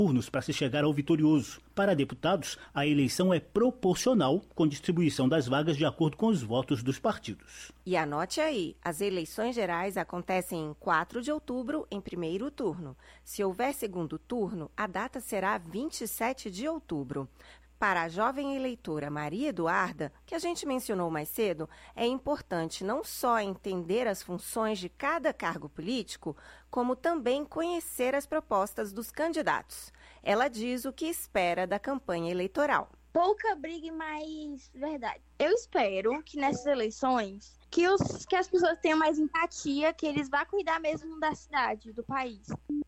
turnos para se chegar ao vitorioso. Para deputados, a eleição é proporcional, com distribuição das vagas de acordo com os votos dos partidos. E anote aí, as eleições gerais acontecem em 4 de outubro, em primeiro turno. Se houver segundo turno, a data será 27 de outubro. Para a jovem eleitora Maria Eduarda, que a gente mencionou mais cedo, é importante não só entender as funções de cada cargo político, como também conhecer as propostas dos candidatos. Ela diz o que espera da campanha eleitoral. Pouca briga e mais verdade. Eu espero que nessas eleições que as pessoas tenham mais empatia, que eles vão cuidar mesmo da cidade, do país.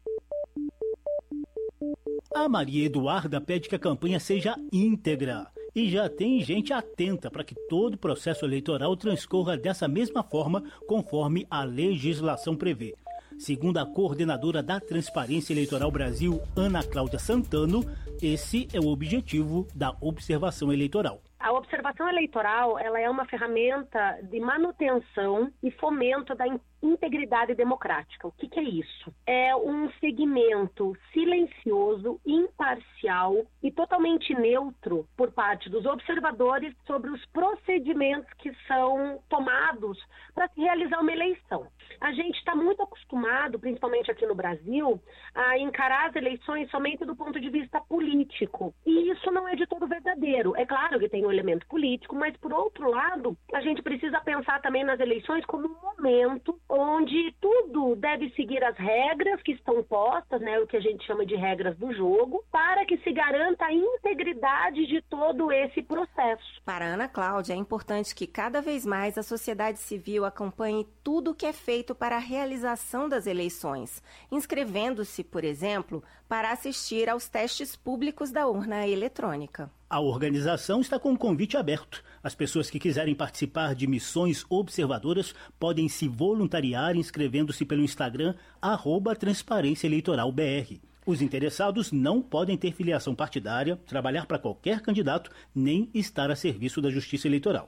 A Maria Eduarda pede que a campanha seja íntegra e já tem gente atenta para que todo o processo eleitoral transcorra dessa mesma forma, conforme a legislação prevê. Segundo a coordenadora da Transparência Eleitoral Brasil, Ana Cláudia Santano, esse é o objetivo da observação eleitoral. A observação eleitoral, ela é uma ferramenta de manutenção e fomento da integridade democrática. O que é isso? É um segmento silencioso, imparcial e totalmente neutro por parte dos observadores sobre os procedimentos que são tomados para se realizar uma eleição. A gente está muito acostumado, principalmente aqui no Brasil, a encarar as eleições somente do ponto de vista político. E isso não é de todo verdadeiro. É claro que tem um elemento político, mas, por outro lado, a gente precisa pensar também nas eleições como um momento onde tudo deve seguir as regras que estão postas, né, o que a gente chama de regras do jogo, para que se garanta a integridade de todo esse processo. Para Ana Cláudia, é importante que cada vez mais a sociedade civil acompanhe tudo o que é feito para a realização das eleições, inscrevendo-se, por exemplo, para assistir aos testes públicos da urna eletrônica. A organização está com um convite aberto. As pessoas que quiserem participar de missões observadoras podem se voluntariar inscrevendo-se pelo Instagram @transparênciaeleitoral.br. Os interessados não podem ter filiação partidária, trabalhar para qualquer candidato, nem estar a serviço da Justiça Eleitoral.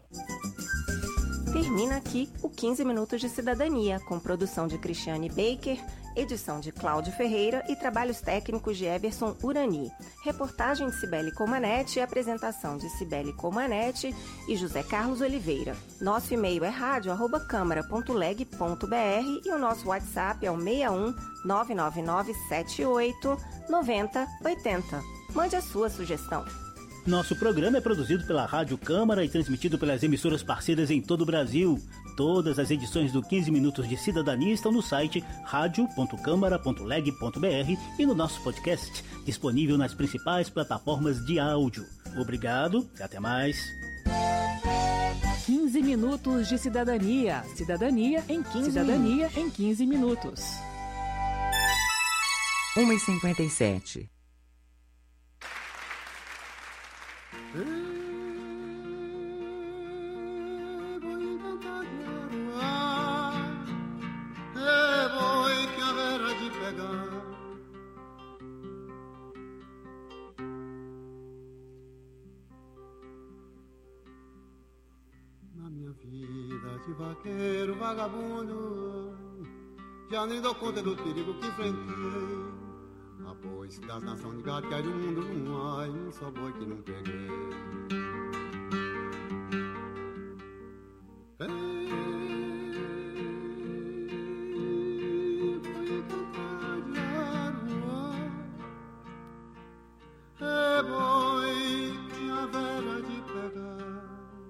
Termina aqui o 15 Minutos de Cidadania, com produção de Cristiane Baker, edição de Cláudio Ferreira e trabalhos técnicos de Everson Urani. Reportagem de Cibele Comanete e apresentação de Cibele Comanete e José Carlos Oliveira. Nosso e-mail é radio@câmara.leg.br e o nosso WhatsApp é o 61 999 78 90 80. Mande a sua sugestão. Nosso programa é produzido pela Rádio Câmara e transmitido pelas emissoras parceiras em todo o Brasil. Todas as edições do 15 Minutos de Cidadania estão no site radio.câmara.leg.br e no nosso podcast, disponível nas principais plataformas de áudio. Obrigado e até mais. 15 Minutos de Cidadania. Cidadania em 15 minutos. 1h57. Na minha vida de vaqueiro vagabundo, já nem dou conta do perigo que enfrentei. A bois das nações de gado que do mundo não há um só boi que não peguei. Foi cantar de aruá, boi que a vera de pegar.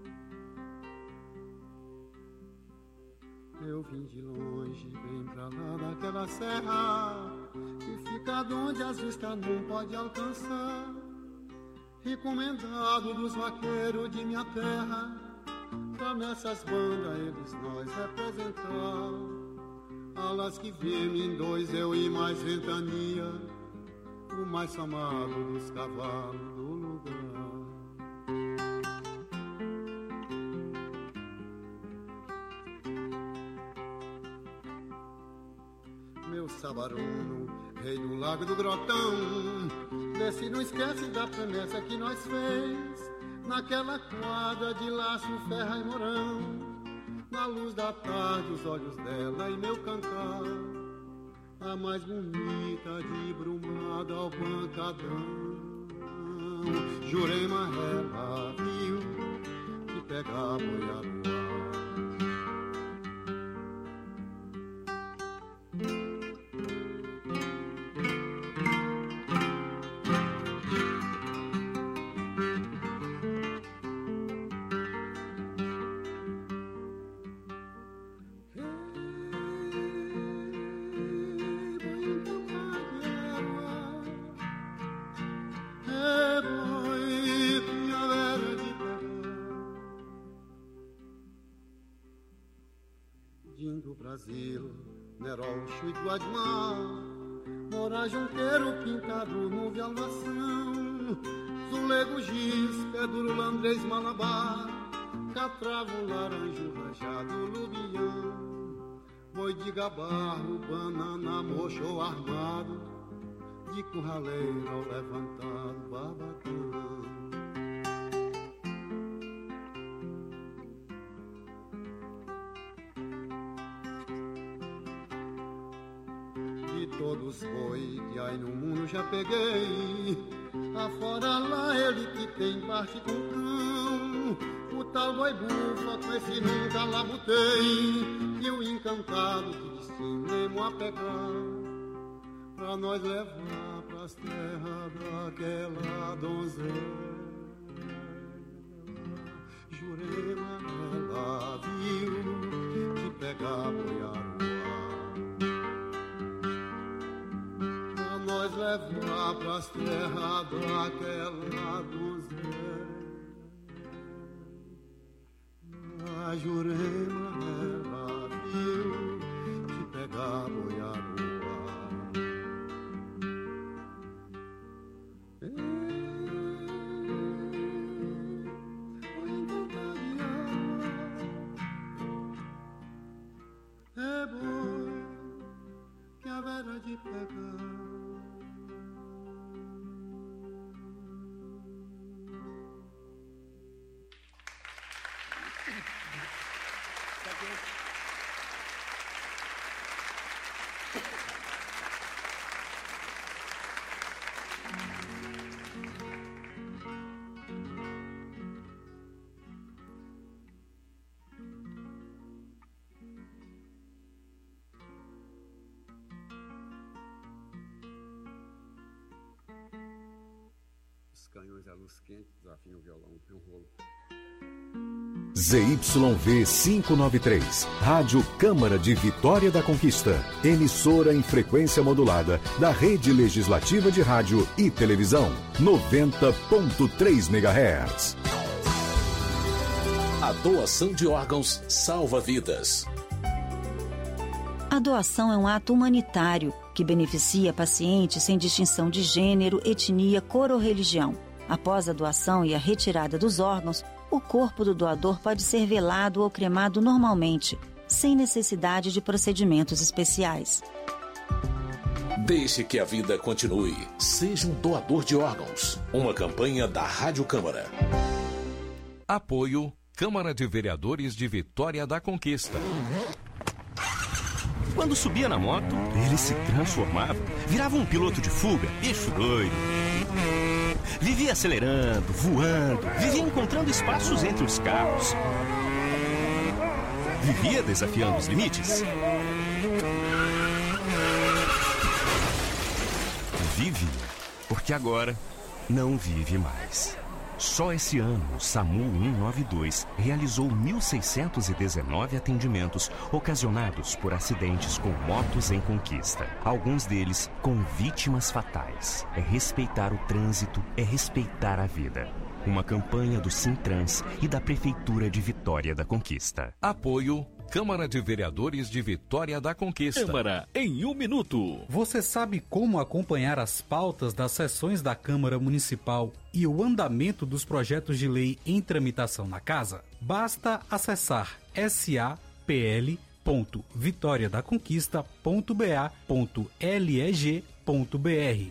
Eu vim de longe, bem pra lá daquela serra que fica onde as vistas não pode alcançar. Recomendado dos vaqueiros de minha terra, pra nessas bandas eles nós representar. Alas que vêm em dois, eu e mais ventania, o mais amado dos cavalos do lugar. Meu sabaruno, rei do lago do grotão, vê se não esquece da promessa que nós fez, naquela quadra de laço, ferra e morão, na luz da tarde os olhos dela e meu cantar, a mais bonita de Brumada ao pancadão. Jurema ela viu que pegar boiaruá. Brasil, Neroxo e Guadimar, Mora Junqueiro, Pintado, Nuvem, Almação, Zulego, Giz, Pedro, Landrez, Malabar, Catravo, Laranjo, Rajado, Lubião, Boi de Gabarro, Banana, Mocho, Armado, de Curraleiro ao Levantado, Barbacão. Todos boi que aí no mundo já peguei, afora lá ele que tem parte com cão, o tal boi bufa com esse nunca lá botei, e o encantado que destinemos a pegar, pra nós levar pras terras daquela donzela. Jurema ela viu que pegar boiaruá, nós levar pras terras daquela donzela. A Jurema ela viu que pegar boiaruá. É boi que a vera de pegar. Canhões à luz quente, desafiam o violão, tem um rolo. ZYV 593, Rádio Câmara de Vitória da Conquista, emissora em frequência modulada da Rede Legislativa de Rádio e Televisão, 90.3 MHz. A doação de órgãos salva vidas. A doação é um ato humanitário que beneficia pacientes sem distinção de gênero, etnia, cor ou religião. Após a doação e a retirada dos órgãos, o corpo do doador pode ser velado ou cremado normalmente, sem necessidade de procedimentos especiais. Deixe que a vida continue. Seja um doador de órgãos. Uma campanha da Rádio Câmara. Apoio Câmara de Vereadores de Vitória da Conquista. Quando subia na moto, ele se transformava, virava um piloto de fuga, bicho doido. Vivia acelerando, voando, vivia encontrando espaços entre os carros. Vivia desafiando os limites. Vive, porque agora não vive mais. Só esse ano, o SAMU 192 realizou 1.619 atendimentos ocasionados por acidentes com motos em conquista. Alguns deles com vítimas fatais. É respeitar o trânsito, é respeitar a vida. Uma campanha do Sintrans e da Prefeitura de Vitória da Conquista. Apoio Câmara de Vereadores de Vitória da Conquista. Câmara em 1 minuto. Você sabe como acompanhar as pautas das sessões da Câmara Municipal e o andamento dos projetos de lei em tramitação na Casa? Basta acessar sapl.vitoriadaconquista.ba.leg.br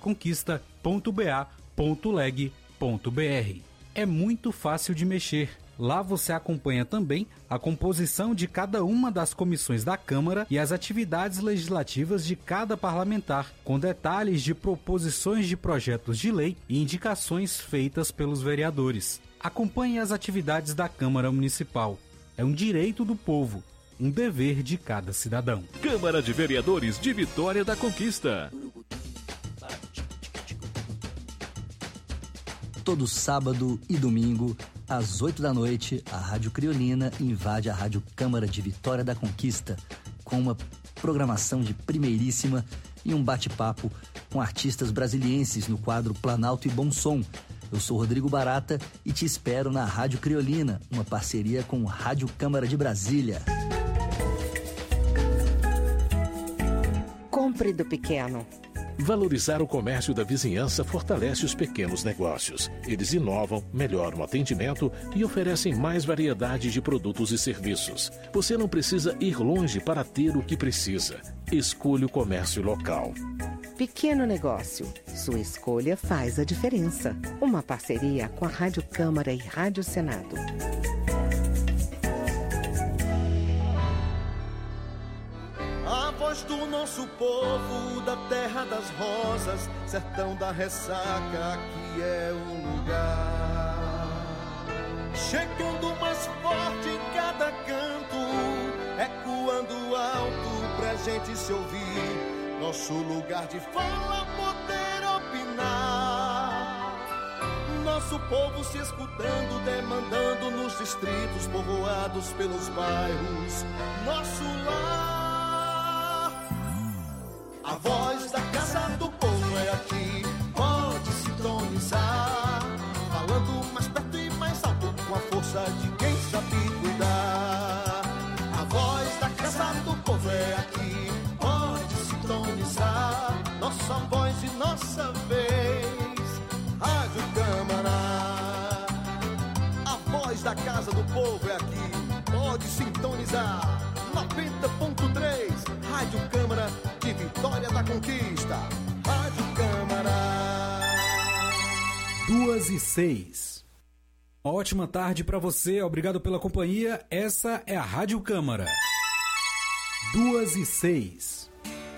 sapl.vitoriadaconquista.ba.leg.br. É muito fácil de mexer. Lá você acompanha também a composição de cada uma das comissões da Câmara e as atividades legislativas de cada parlamentar, com detalhes de proposições de projetos de lei e indicações feitas pelos vereadores. Acompanhe as atividades da Câmara Municipal. É um direito do povo, um dever de cada cidadão. Câmara de Vereadores de Vitória da Conquista. Todo sábado e domingo, às 8 da noite, a Rádio Criolina invade a Rádio Câmara de Vitória da Conquista, com uma programação de primeiríssima e um bate-papo com artistas brasilienses no quadro Planalto e Bom Som. Eu sou Rodrigo Barata e te espero na Rádio Criolina, uma parceria com Rádio Câmara de Brasília. Compre do pequeno. Valorizar o comércio da vizinhança fortalece os pequenos negócios. Eles inovam, melhoram o atendimento e oferecem mais variedade de produtos e serviços. Você não precisa ir longe para ter o que precisa. Escolha o comércio local. Pequeno negócio. Sua escolha faz a diferença. Uma parceria com a Rádio Câmara e Rádio Senado. A voz do nosso povo, da terra das rosas, sertão da ressaca, aqui é o lugar. Chegando mais forte em cada canto, ecoando alto pra gente se ouvir. Nosso lugar de fala, poder opinar. Nosso povo se escutando, demandando nos distritos, povoados pelos bairros. Nosso lar. A voz da Casa do Povo é aqui, pode sintonizar. Falando mais perto e mais alto, com a força de quem sabe cuidar. A voz da Casa do Povo é aqui, pode sintonizar. Nossa voz e nossa vez, Rádio Câmara. A voz da Casa do Povo é aqui, pode sintonizar. 90.3, Rádio Câmara de Vitória da Conquista. Rádio Câmara. 2:06. Uma ótima tarde para você, obrigado pela companhia. Essa é a Rádio Câmara. 2:06.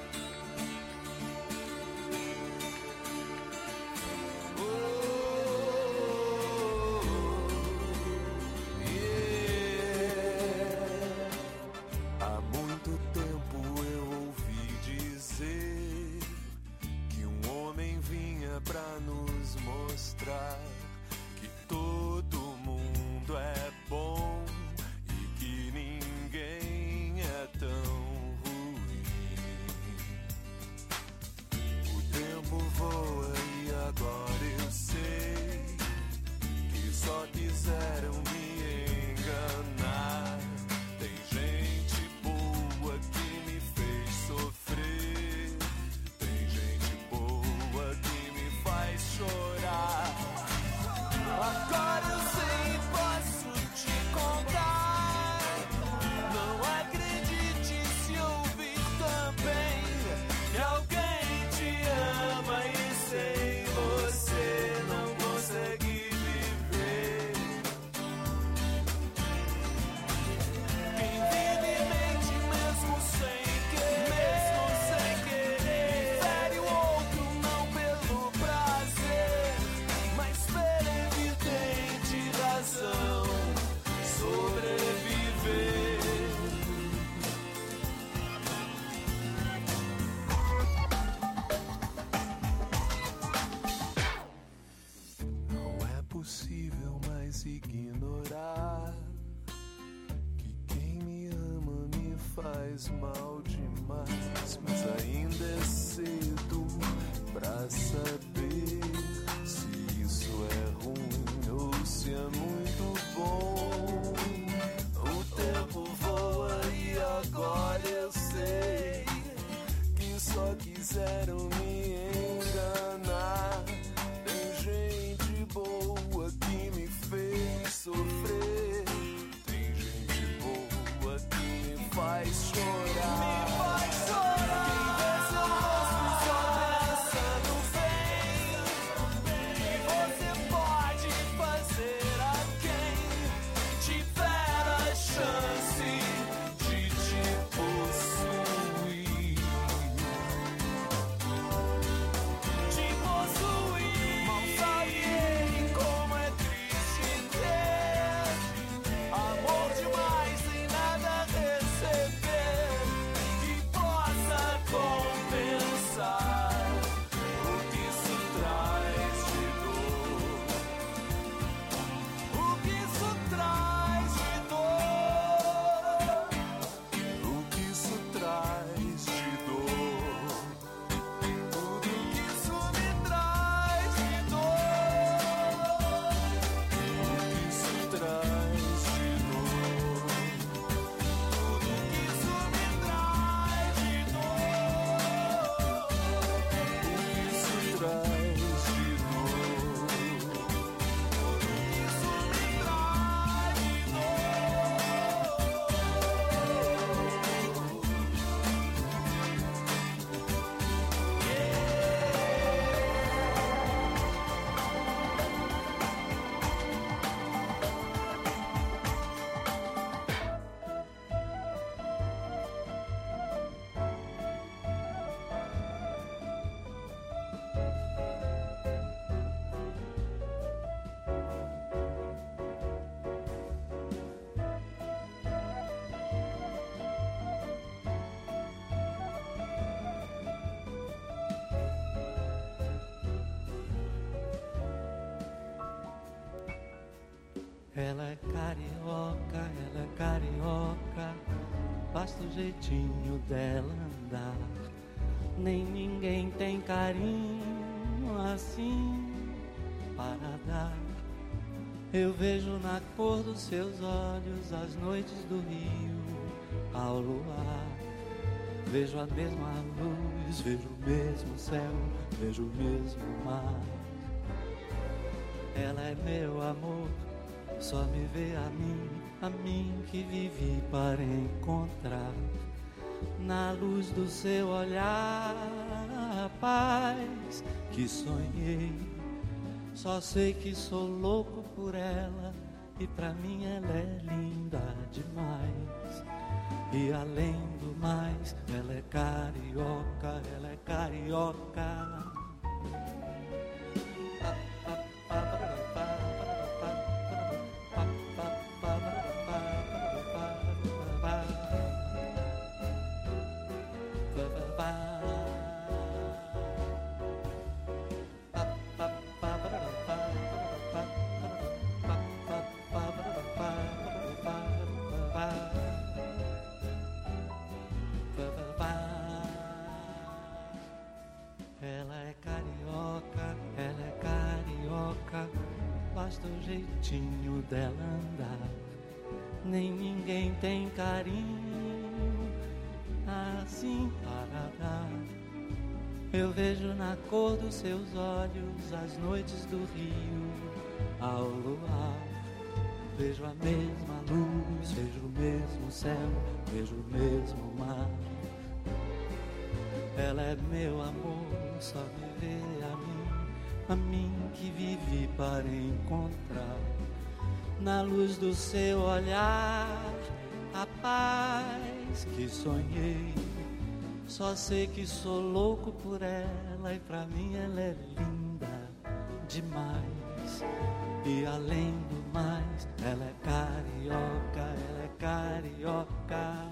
ignorar que quem me ama me faz mal demais, mas ainda é cedo pra saber se isso é ruim ou se é muito bom. O tempo voa e agora eu sei que só quiseram me enganar. Tem gente boa que me fez sofrer, tem gente boa que me faz chorar. Ela é carioca, basta o jeitinho dela andar. Nem ninguém tem carinho assim para dar. Eu vejo na cor dos seus olhos as noites do rio ao luar. Vejo a mesma luz, vejo o mesmo céu, vejo o mesmo mar. Ela é meu amor, só me vê a mim que vivi para encontrar. Na luz do seu olhar, a paz que sonhei. Só sei que sou louco por ela e pra mim ela é linda demais. E além do mais, ela é carioca, ela é carioca. Basta o jeitinho dela andar. Nem ninguém tem carinho assim para dar. Eu vejo na cor dos seus olhos as noites do rio ao luar. Vejo a mesma luz, vejo o mesmo céu, vejo o mesmo mar. Ela é meu amor, só me vê a mim que vivi para encontrar. Na luz do seu olhar, a paz que sonhei. Só sei que sou louco por ela e pra mim ela é linda demais. E além do mais, ela é carioca, ela é carioca.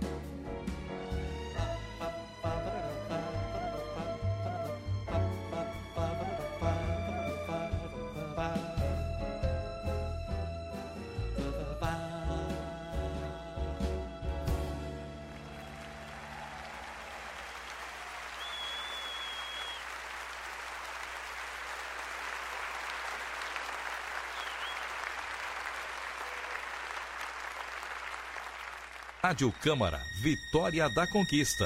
Rádio Câmara, Vitória da Conquista.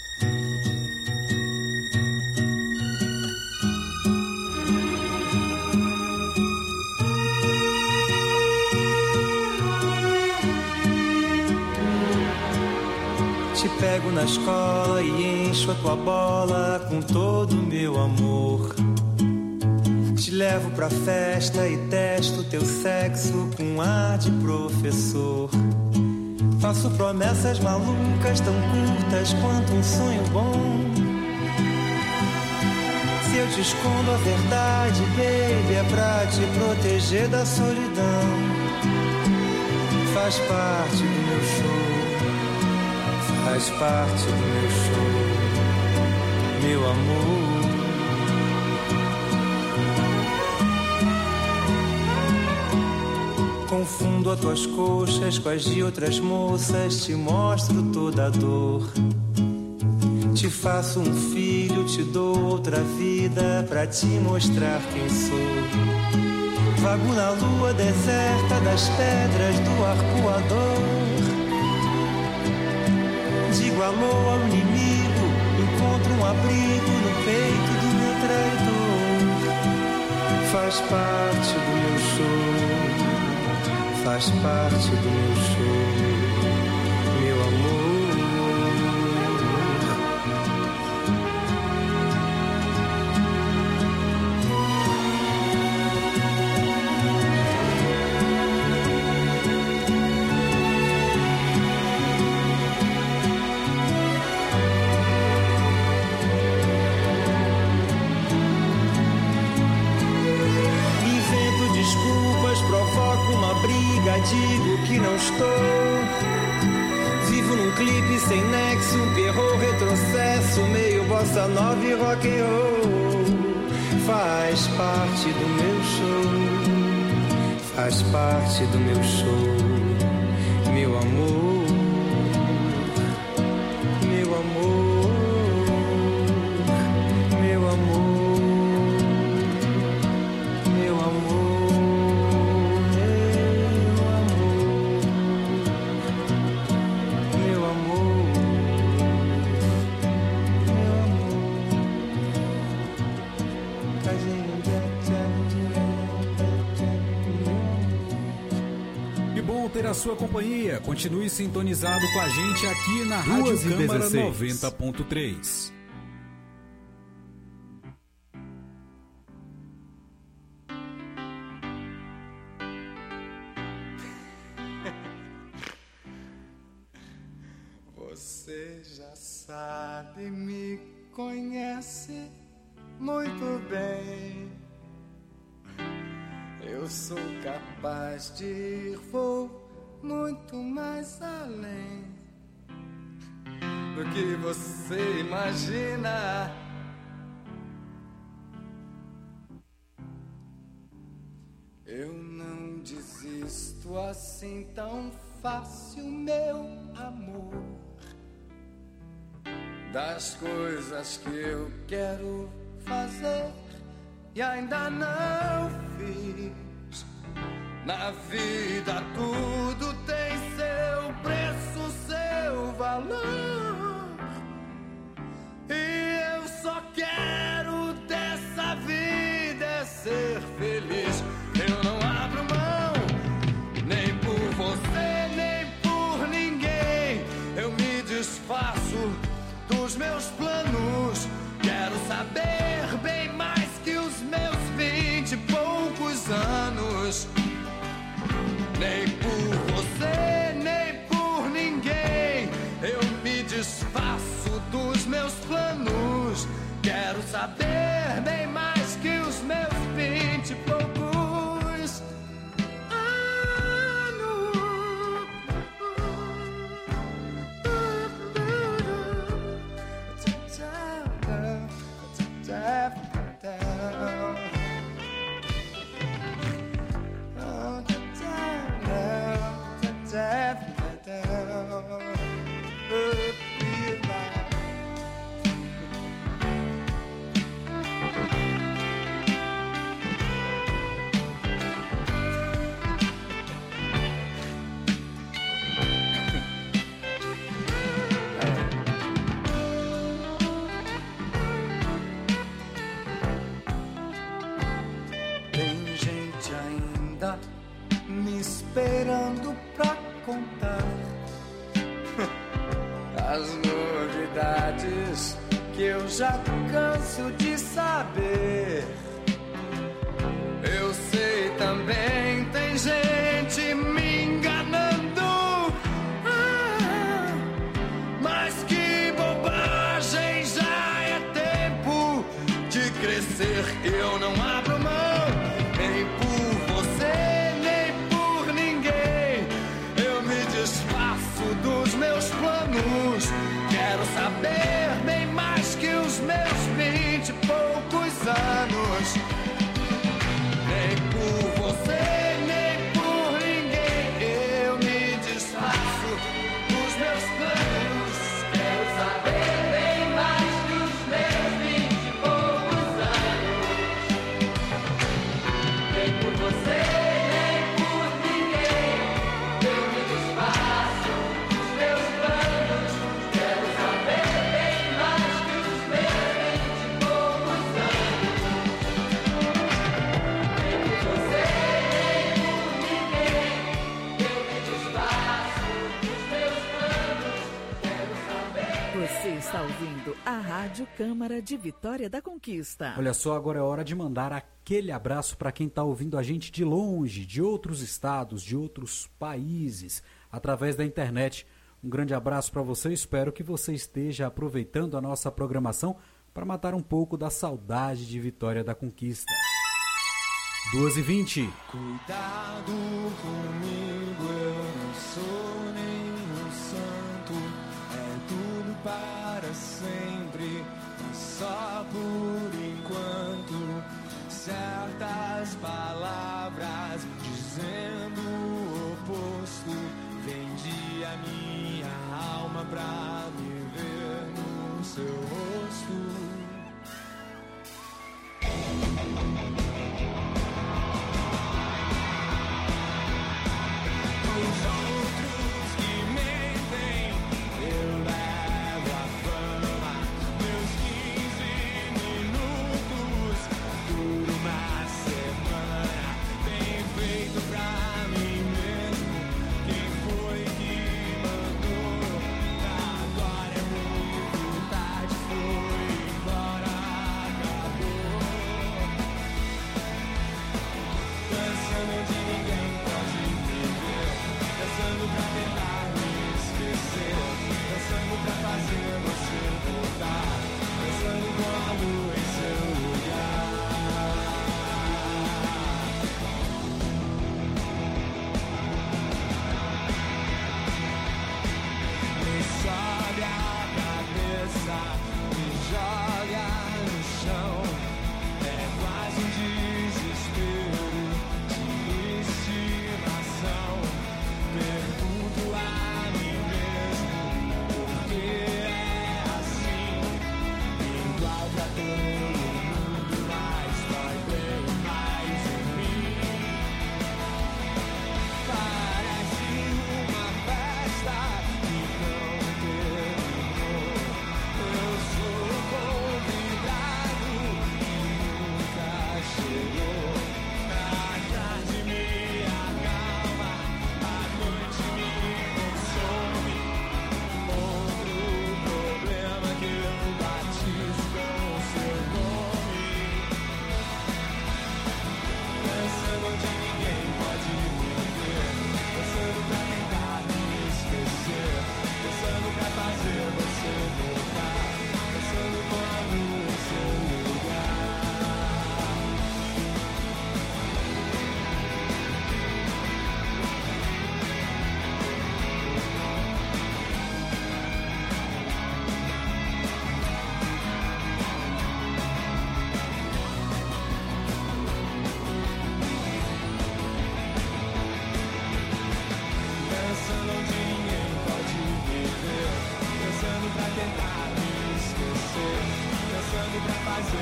Te pego na escola e encho a tua bola com todo o meu amor. Te levo pra festa e testo teu sexo com ar de professor. Faço promessas malucas tão curtas quanto um sonho bom. Se eu te escondo a verdade, baby, é pra te proteger da solidão. Faz parte do meu show, faz parte do meu show, meu amor. Confundo as tuas coxas com as de outras moças, te mostro toda a dor. Te faço um filho, te dou outra vida pra te mostrar quem sou. Vago na lua deserta das pedras do arcoador. Digo alô ao inimigo, encontro um abrigo no peito do meu traidor. Faz parte do meu show, faz parte do meu show, meu amor. Invento desculpas, provoco uma briga, digo que não estou. Vivo num clipe sem nexo, um terror, retrocesso, meio bossa nova e rock and roll. Faz parte do meu show, faz parte do meu show, meu amor, meu amor, meu amor, meu amor, meu amor, meu amor. Que bom ter a sua companhia. Continue sintonizado com a gente aqui na Rádio Câmara 90.3. Você já sabe, me conhece muito bem. Eu sou capaz de ir, vou muito mais além do que você imagina. Eu não desisto assim tão fácil, meu amor, das coisas que eu quero fazer e ainda não fiz. Na vida tudo tem seu preço, seu valor, e eu só quero dessa vida é ser feliz. Eu não abro mão, nem por você, nem por ninguém. Eu me desfaço dos meus planos. Quero saber bem mais que os meus 20 e poucos anos. Nem por você, nem por ninguém. Eu me desfaço dos meus planos. Quero saber bem mais que os meus 20 e poucos anos. Esperando pra contar as novidades que eu já canso de saber. Eu sei também tem gente me enganando, mas que bobagem, já é tempo de crescer. Eu não abro mão, nem por você, dos meus planos. Quero saber bem mais que os meus 20 e poucos anos. Nem por você, nem por ninguém. Eu me desfaço dos meus planos. Quero saber bem mais que os meus 20 e poucos anos. Nem por você, está ouvindo a Rádio Câmara de Vitória da Conquista. Olha só, agora é hora de mandar aquele abraço para quem está ouvindo a gente de longe, de outros estados, de outros países, através da internet. Um grande abraço para você, espero que você esteja aproveitando a nossa programação para matar um pouco da saudade de Vitória da Conquista. 2h20. Cuidado comigo, eu não sou nenhum santo, é tudo para sempre, mas só por enquanto. Certas palavras dizem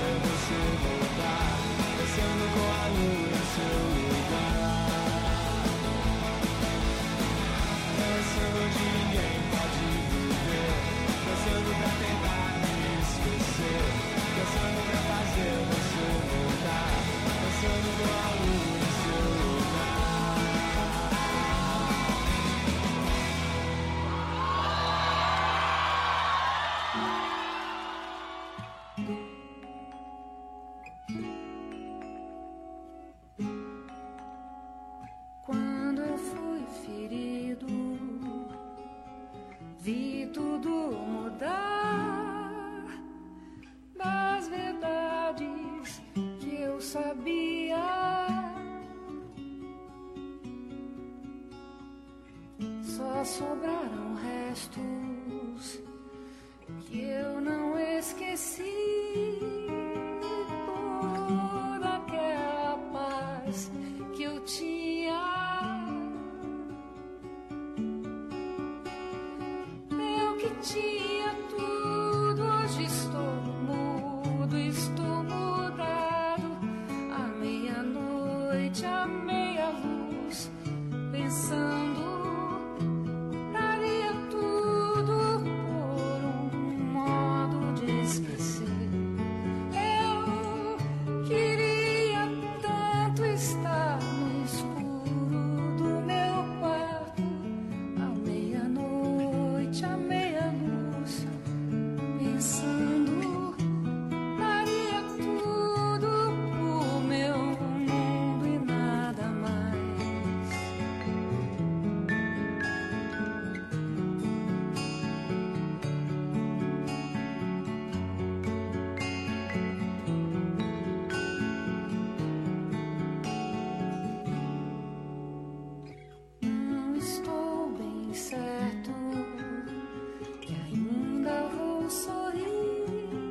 você voltar, dançando com a lua em seu lugar. Dançando onde ninguém pode viver, dançando pra tentar me esquecer, dançando pra fazer você voltar, dançando com a lua em seu lugar. Quando eu fui ferido, vi tudo mudar, das verdades que eu sabia, só sobraram restos que eu não esqueci. Toda aquela paz que eu tinha, eu que tinha tudo, hoje estou mudo, estou mudado. À meia-noite, à meia-luz, pensando, daria tudo por um modo de esquecer. Eu queria tanto estar no escuro do meu quarto, à meia-noite, à meia-luz, pensando, daria tudo por meu mundo e nada mais. Não estou bem certo que ainda vou sorrir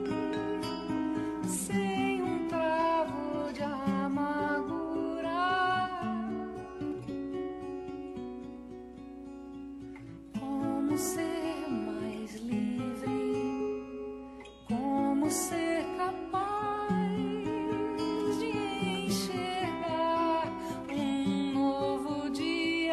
sem um travo de amargura. Como ser mais livre? Como ser capaz de enxergar um novo dia?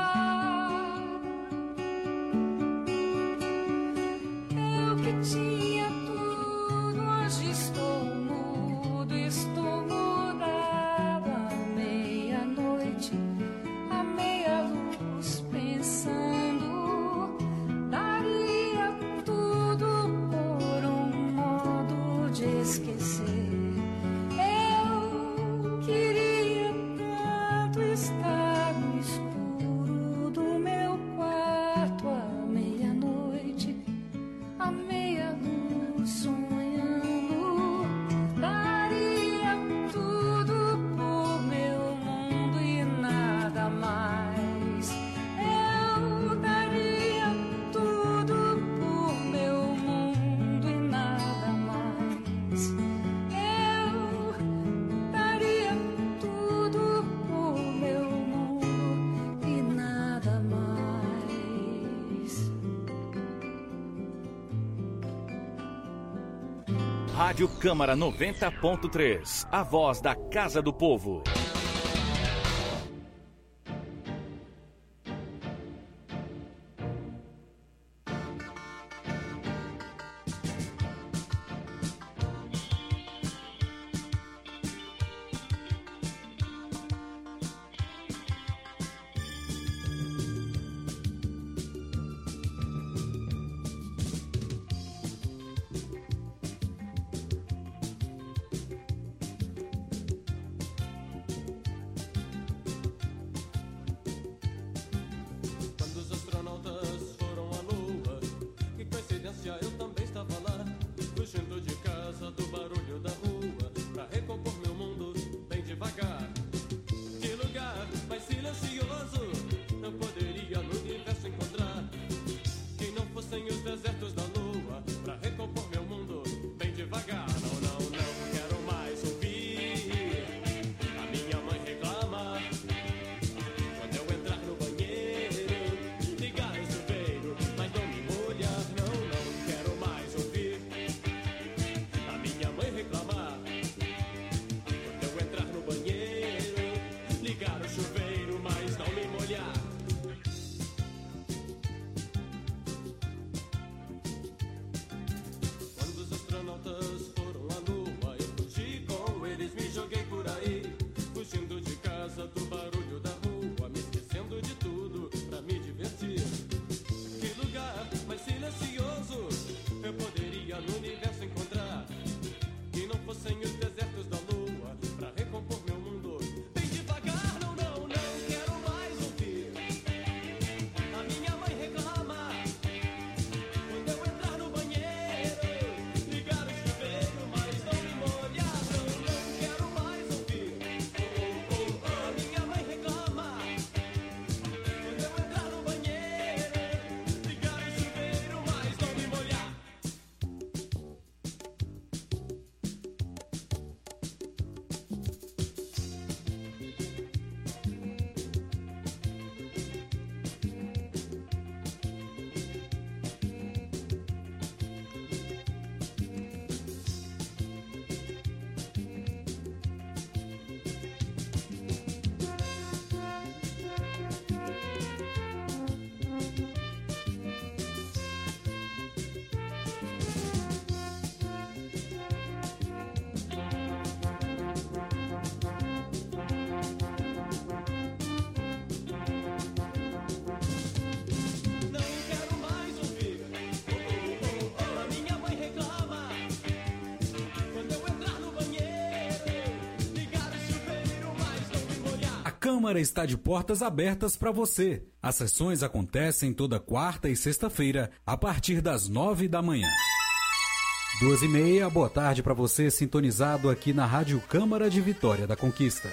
Eu que tinha tudo, hoje estou mudo, estou mudado. À meia-noite, à meia-luz, pensando, daria tudo por um modo de esquecer. Eu queria tanto estar no escuro do meu quarto, à meia-noite, à meia-luz, sonhando, daria tudo por meu mundo e nada mais. Eu daria tudo por meu mundo e nada mais. Eu daria tudo por meu mundo e nada mais. Rádio Câmara 90.3, a voz da Casa do Povo. Câmara está de portas abertas para você. As sessões acontecem toda quarta e sexta-feira, a partir das 9 da manhã. 2h30, boa tarde para você sintonizado aqui na Rádio Câmara de Vitória da Conquista.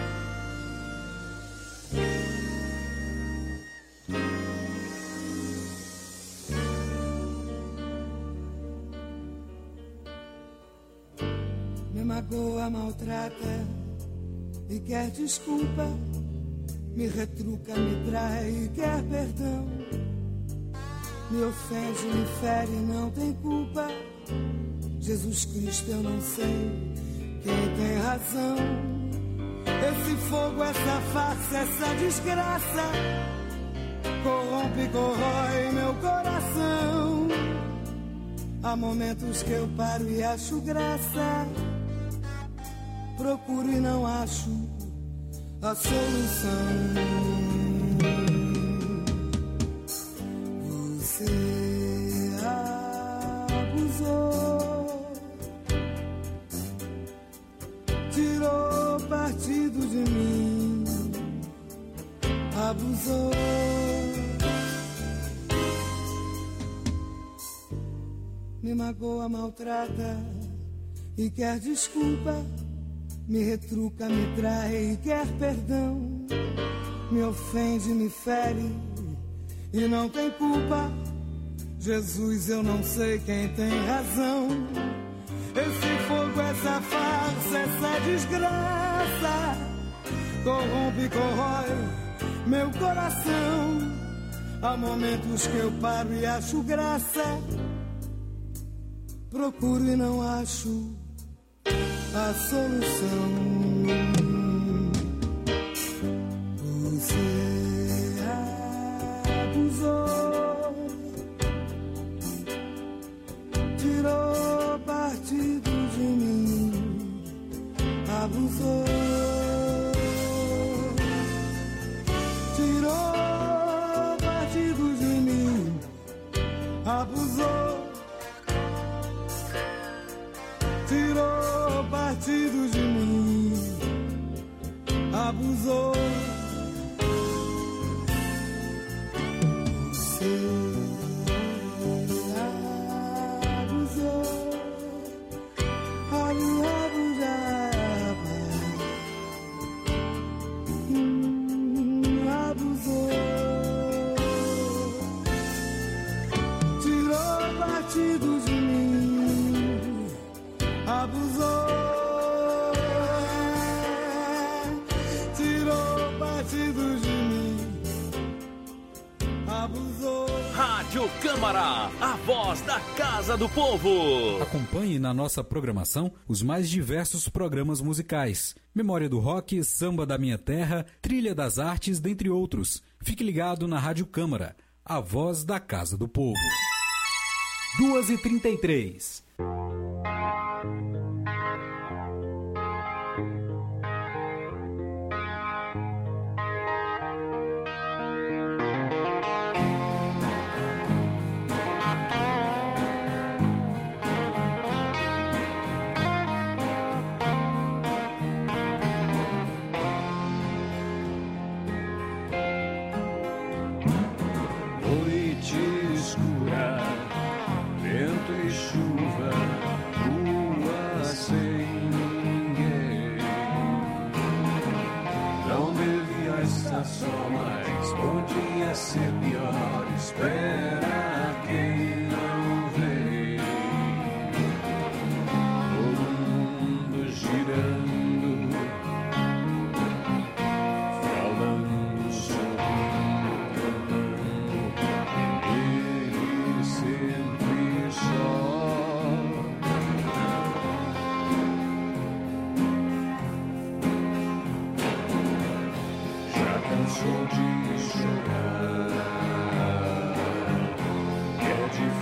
Me magoa, maltrata e quer desculpa, me retruca, me trai e quer perdão, me ofende, me fere, não tem culpa. Jesus Cristo, eu não sei quem tem razão. Esse fogo, essa farsa, essa desgraça corrompe e corrói meu coração. Há momentos que eu paro e acho graça, procuro e não acho a solução. Você abusou, tirou partido de mim, abusou. Me magoa, maltrata e quer desculpa, me retruca, me trai e quer perdão, me ofende, me fere e não tem culpa. Jesus, eu não sei quem tem razão. Esse fogo, essa farsa, essa desgraça corrompe e corrói meu coração. Há momentos que eu paro e acho graça, procuro e não acho a solução. Você abusou, tirou partido de mim, abusou, tirou partido de mim, abusou, tirou partido de mim, abusou. Rádio Câmara, a voz da Casa do Povo. Acompanhe na nossa programação os mais diversos programas musicais. Memória do Rock, Samba da Minha Terra, Trilha das Artes, dentre outros. Fique ligado na Rádio Câmara, a voz da Casa do Povo. 2h33. Ser pior, espera quem não vê. Todo mundo girando, falando, sorrindo, cantando, ele sempre só. Já cansou de chorar, é difícil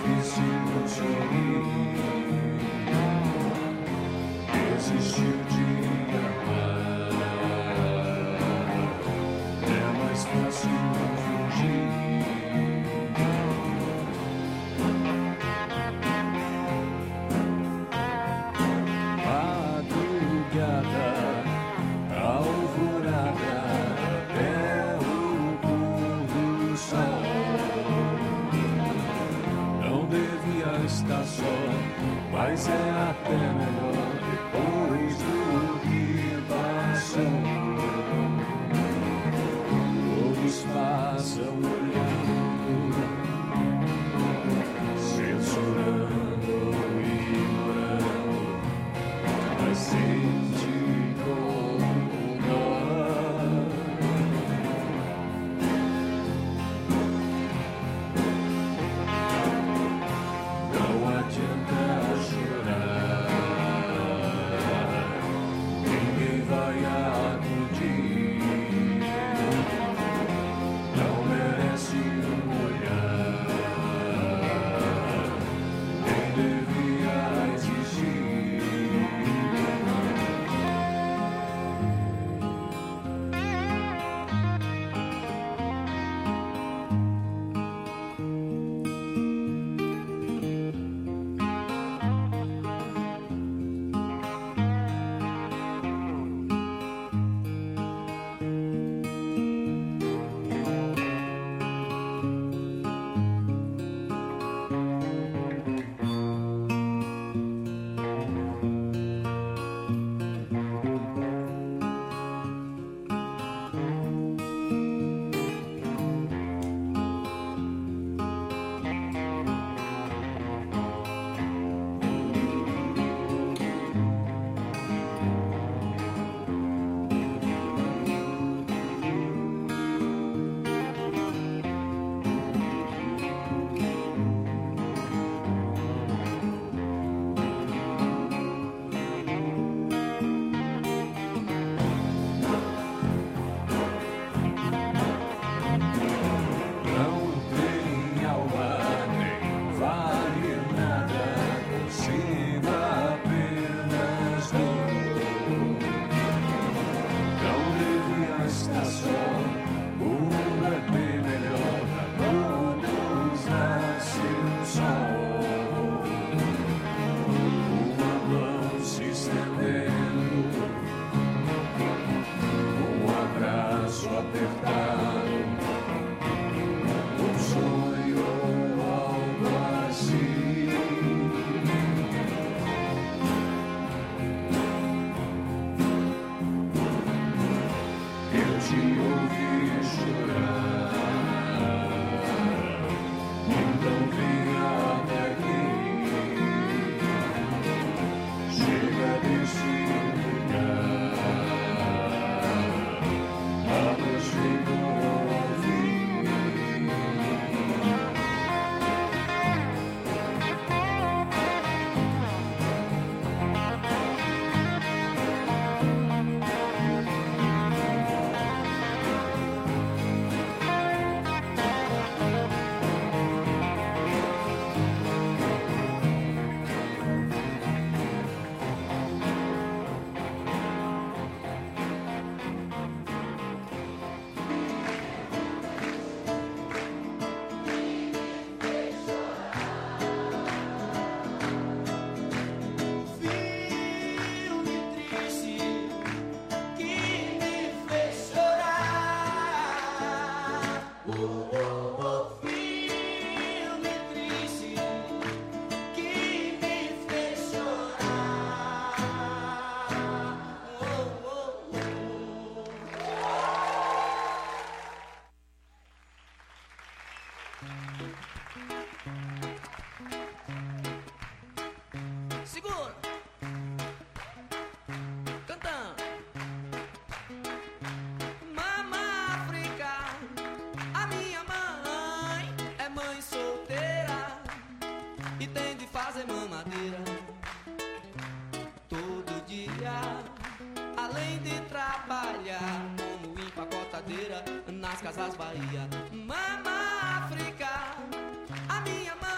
além de trabalhar como empacotadeira nas Casas Bahia. Mama África, a minha mãe.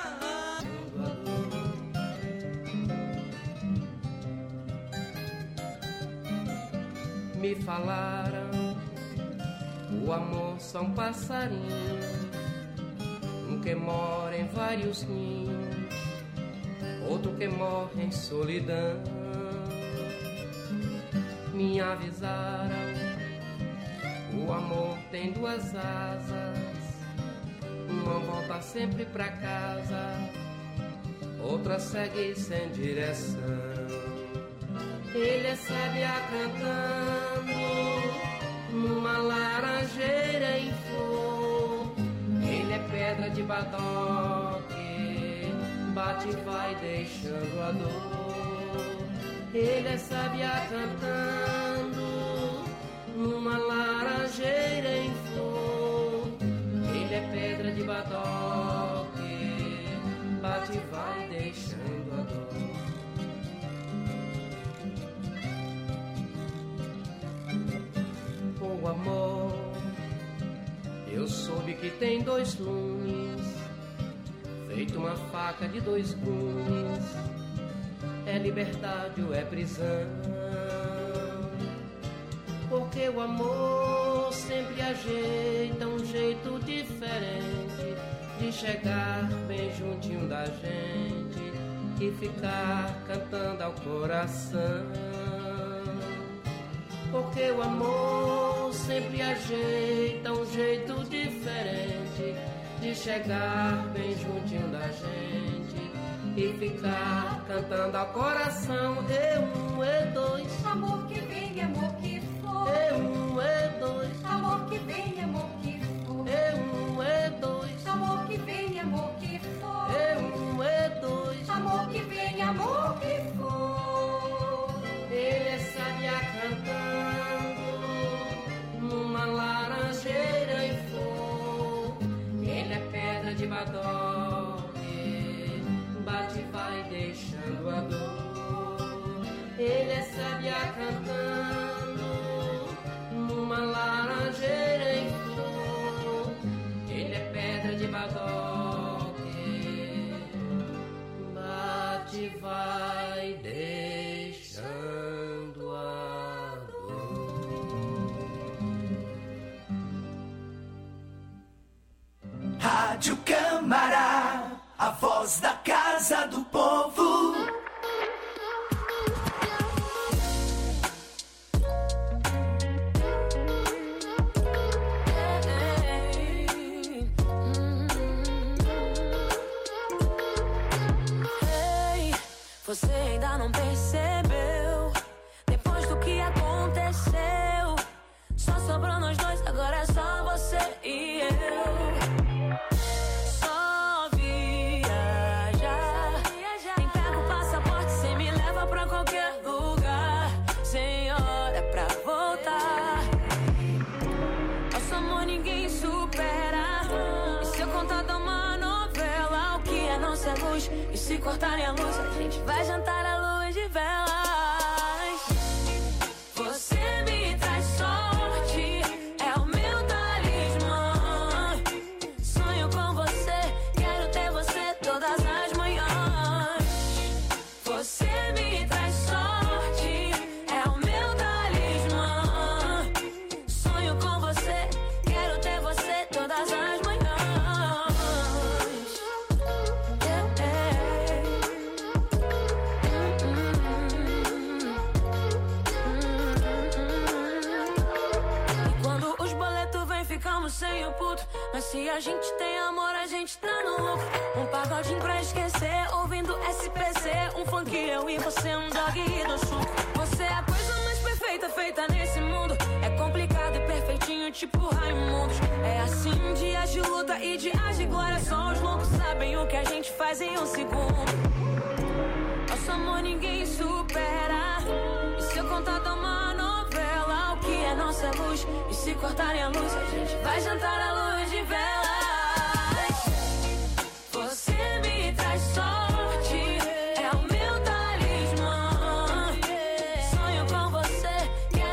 Me falaram, o amor são passarinhos, um que mora em vários ninhos, outro que morre em solidão. Me avisaram, o amor tem duas asas, uma volta sempre pra casa, outra segue sem direção. Ele é sábia cantando numa laranjeira em flor. Ele é pedra de badoque, bate e vai deixando a dor. Ele é sábia cantando numa laranjeira em flor. Ele é pedra de badoque, bate e vai deixando a dor. O amor, eu soube que tem dois lumes, feito uma faca de dois gumes. É liberdade ou é prisão? Porque o amor sempre ajeita um jeito diferente de chegar bem juntinho da gente e ficar cantando ao coração. Porque o amor sempre ajeita um jeito diferente de chegar bem juntinho da gente e ficar cantando ao coração. E dois, amor que vem, amor que for. E dois, amor que vem, amor que for. E dois, amor que vem, amor que for. E dois, amor que vem, amor que for. Ele é sábia cantando numa laranjeira em flor. Ele é pedra de badoque, bate e vai deixando a dor. Ele é sábia cantando numa laranjeira em flor. Ele é pedra de badoque, bate e vai deixando a dor. Rádio Câmara, a voz da Casa do Povo. Você ainda não percebeu? Depois do que aconteceu, só sobrou nós dois, agora é só você e eu. Só viajar. Nem pega o passaporte, cê me leva pra qualquer lugar. Sem hora pra voltar. Nosso amor ninguém supera. E se eu contar de uma novela, o que é nossa luz? E se cortarem a luz, a gente vai jantar à luz de velas. Você me traz sorte, é o meu talismã. Sonho com você, quero ter você todas as manhãs. Você me traz sorte, é o meu talismã. Sonho com você, quero ter você todas as manhãs. Sem o puto, mas se a gente tem amor, a gente tá no lucro. Um pagodinho pra esquecer, ouvindo SPC. Um funk, eu e você, um dog e do suco. Você é a coisa mais perfeita feita nesse mundo. É complicado e perfeitinho, tipo Raimundos. É assim, dias de luta e dias de glória. Só os loucos sabem o que a gente faz em um segundo. Nosso amor ninguém supera. E se eu contar de uma novela, o que é nossa luz? E se cortarem a luz, a gente vai jantar à luz de velas. Você me traz sorte, é o meu talismã. Sonho com você, quero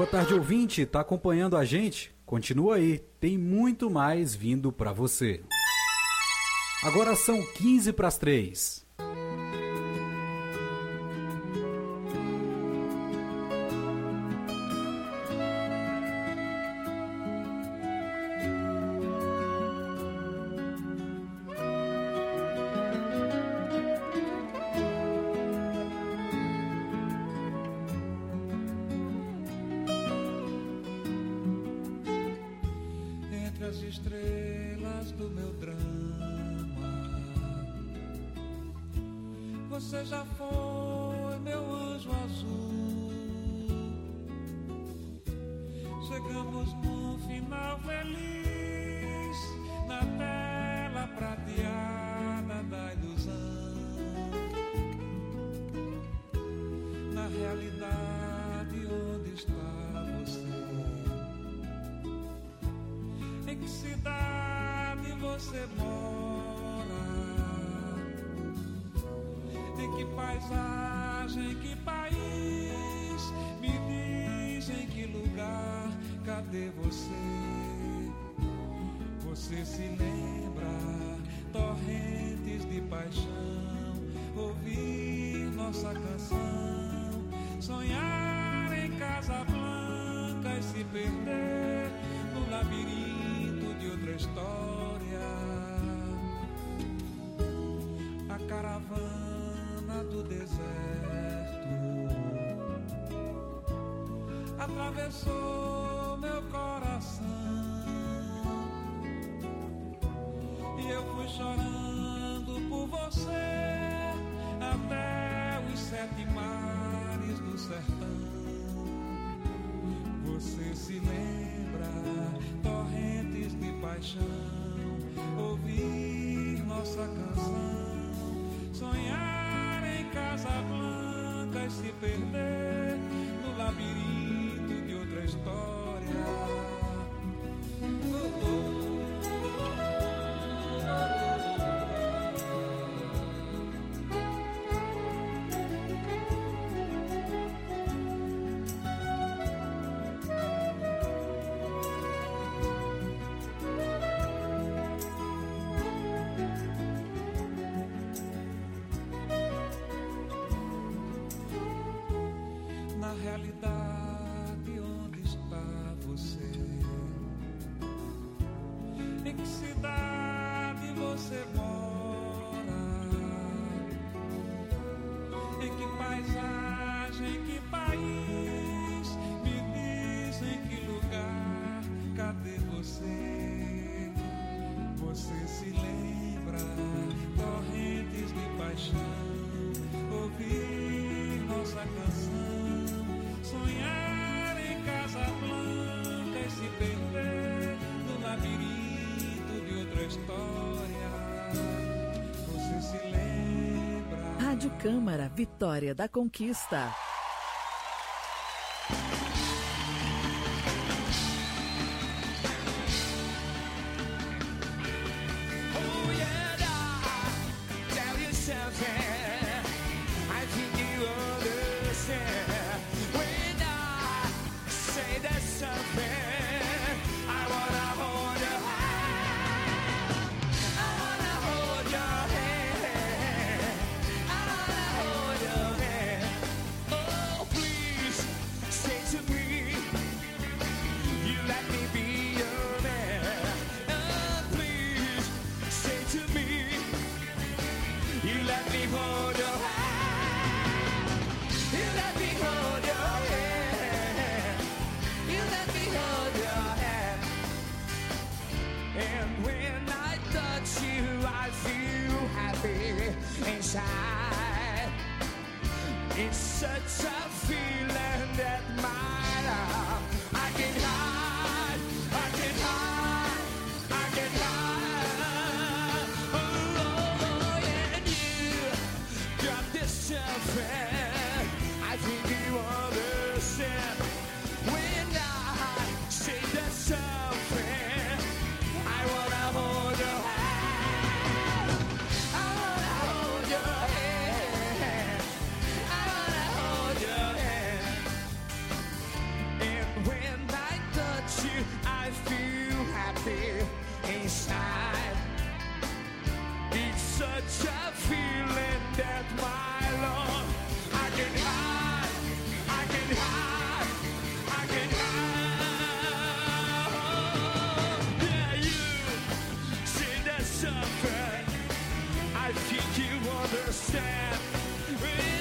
Boa tarde, ouvinte. Tá acompanhando a gente? Continua aí, tem muito mais vindo para você. Agora são 2:45. Você já foi meu anjo azul. Chegamos no final feliz, na tela prateada da ilusão. Na realidade, onde está você? Em que cidade você mora? Em que paisagem, que país? Me diz em que lugar, cadê você? Você se lembra, torrentes de paixão, ouvir nossa canção, sonhar em Casablanca e se perder no labirinto de outra história. A caravana do deserto atravessou meu coração e eu fui chorando por você até os 7 mares do sertão. Você se lembra, torrentes de paixão, ouvir nossa canção, sonhar em Casablanca e se perder no labirinto de outra história. Na realidade, onde está você? Em que cidade você mora? Em que paisagem, que país? Me diz em que lugar, cadê você? Você se lembra, torrentes de paixão, ouvir nossa canção, sonhar em Casablanca e se perder no labirinto de outra história. Você se lembra. Rádio Câmara, Vitória da Conquista. Oh yeah, tell you something. I think you understand when I say that something. I wanna hold your hand. I wanna hold your hand. I wanna hold your hand. Oh, please say to me, you let me be your man. Oh, please say to me, you let me hold your hand. You let me hold your hand. You let me hold your hand. And when I touch you, I feel happy inside. It's such a feeling that my love I can hide. I can hide. I can hide. Oh, yeah, and you got this something. I think you understand when I say that something. I wanna hold your hand. I wanna hold your hand. I wanna hold your hand. And understand.